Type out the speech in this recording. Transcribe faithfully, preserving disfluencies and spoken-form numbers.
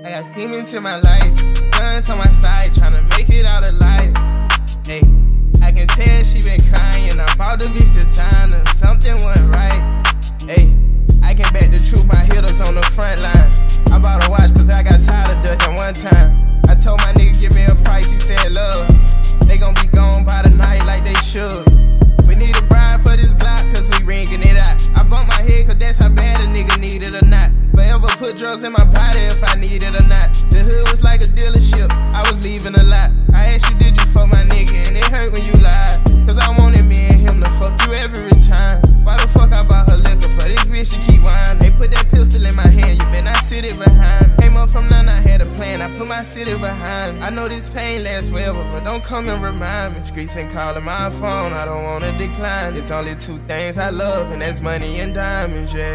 I got demons in my life, guns on my side, tryna make it out alive. Hey, I can tell she been crying. I bought the bitch designer, something went right. Hey, I can bet the truth, my hitters on the front line. I bought a watch cause I got tired of ducking one time. I told my nigga give me a price, he said love. They gon' be gone by the night like they should. We need a bride for this Glock cause we ringing it out. I bump my head cause that's how bad a nigga need it or not. But ever put drugs in my body if I need it or not. The hood was like a dealership, I was leaving a lot. I asked you did you fuck my nigga and it hurt when you lied. Cause I wanted me and him to fuck you every time. Why the fuck I bought her liquor for this bitch to keep whining? They put that pistol in my hand, you better not sit it behind me. Came up from none, I had a plan, I put my city behind me. I know this pain lasts forever, but don't come and remind me. Streets been calling my phone, I don't wanna decline. It's only two things I love, and that's money and diamonds, yeah.